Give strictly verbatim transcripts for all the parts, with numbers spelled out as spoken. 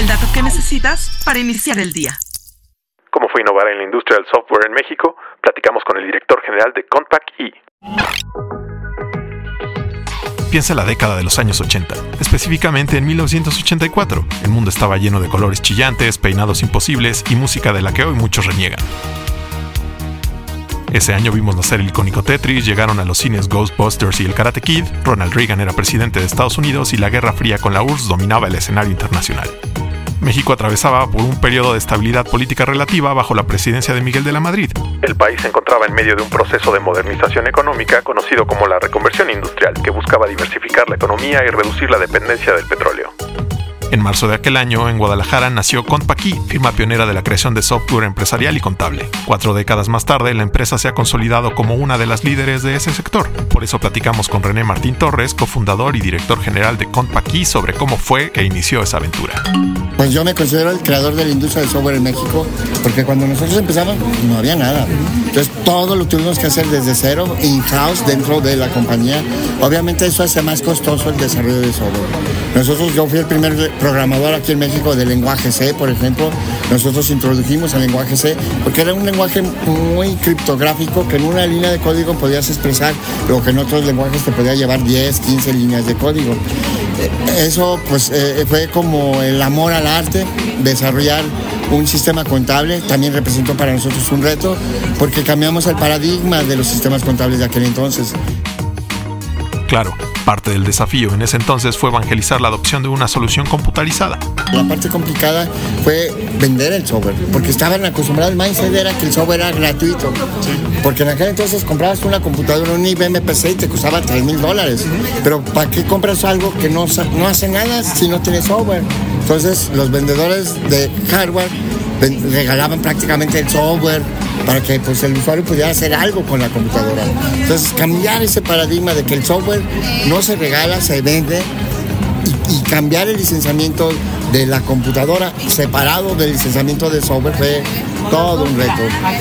el dato que necesitas para iniciar el día. ¿Cómo fue innovar en la industria del software en México? Platicamos con el director general de Compaq E. Piensa en la década de los años ochenta, específicamente en mil novecientos ochenta y cuatro. El mundo estaba lleno de colores chillantes, peinados imposibles y música de la que hoy muchos reniegan. Ese año vimos nacer el icónico Tetris, llegaron a los cines Ghostbusters y el Karate Kid, Ronald Reagan era presidente de Estados Unidos y la Guerra Fría con la U R S S dominaba el escenario internacional. México atravesaba por un periodo de estabilidad política relativa bajo la presidencia de Miguel de la Madrid. El país se encontraba en medio de un proceso de modernización económica conocido como la reconversión industrial, que buscaba diversificar la economía y reducir la dependencia del petróleo. En marzo de aquel año, en Guadalajara, nació Compaq E, firma pionera de la creación de software empresarial y contable. Cuatro décadas más tarde, la empresa se ha consolidado como una de las líderes de ese sector. Por eso platicamos con René Martín Torres, cofundador y director general de Compaq E, sobre cómo fue que inició esa aventura. Pues yo me considero el creador de la industria del software en México, porque cuando nosotros empezamos no había nada. Entonces todo lo tuvimos que hacer desde cero, in-house, dentro de la compañía. Obviamente eso hace más costoso el desarrollo de software. Nosotros, yo fui el primer programador aquí en México del lenguaje C, por ejemplo. Nosotros introdujimos el lenguaje C porque era un lenguaje muy criptográfico que en una línea de código podías expresar lo que en otros lenguajes te podía llevar diez, quince líneas de código. Eso pues eh, fue como el amor al arte, desarrollar un sistema contable. También representó para nosotros un reto porque cambiamos el paradigma de los sistemas contables de aquel entonces. Claro, parte del desafío en ese entonces fue evangelizar la adopción de una solución computarizada. La parte complicada fue vender el software, porque estaban acostumbrados, el mindset era que el software era gratuito. Sí. Porque en aquel entonces comprabas una computadora, un I B M P C y te costaba tres mil dólares. Uh-huh. Pero ¿para qué compras algo que no, no hace nada si no tiene software? Entonces los vendedores de hardware regalaban prácticamente el software para que pues, el usuario pudiera hacer algo con la computadora. Entonces cambiar ese paradigma de que el software no se regala, se vende, y, y cambiar el licenciamiento de la computadora separado del licenciamiento del software fue todo un reto.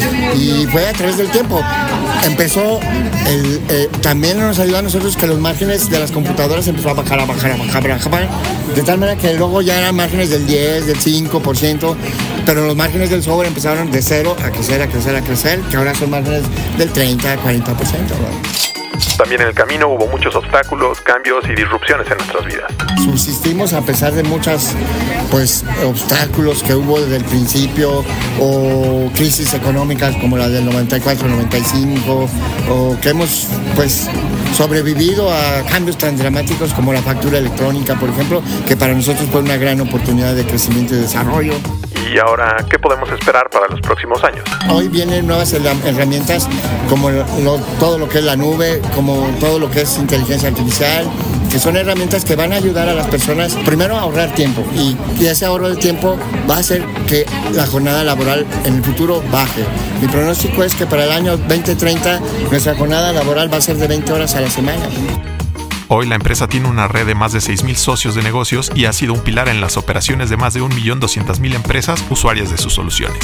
Y fue a través del tiempo. Empezó, el, eh, también nos ayudó a nosotros que los márgenes de las computadoras empezó a bajar, a bajar, a bajar, a bajar, de tal manera que luego ya eran márgenes del diez, del cinco por ciento, pero los márgenes del software empezaron de cero a crecer, a crecer, a crecer, que ahora son márgenes del treinta, cuarenta por ciento, ¿no? También en el camino hubo muchos obstáculos, cambios y disrupciones en nuestras vidas. Subsistimos a pesar de muchos pues, obstáculos que hubo desde el principio, o crisis económicas como la del noventa y cuatro noventa y cinco, o que hemos pues, sobrevivido a cambios tan dramáticos como la factura electrónica, por ejemplo, que para nosotros fue una gran oportunidad de crecimiento y desarrollo. ¿Y ahora qué podemos esperar para los próximos años? Hoy vienen nuevas herramientas como lo, todo lo que es la nube, como todo lo que es inteligencia artificial, que son herramientas que van a ayudar a las personas, primero a ahorrar tiempo, y, y ese ahorro de tiempo va a hacer que la jornada laboral en el futuro baje. Mi pronóstico es que para el año veinte treinta nuestra jornada laboral va a ser de veinte horas a la semana. Hoy la empresa tiene una red de más de seis mil socios de negocios y ha sido un pilar en las operaciones de más de un millón doscientas mil empresas usuarias de sus soluciones.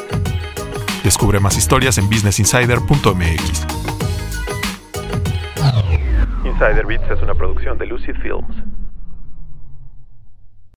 Descubre más historias en business insider punto m x. Insider Bits es una producción de Lucid Films.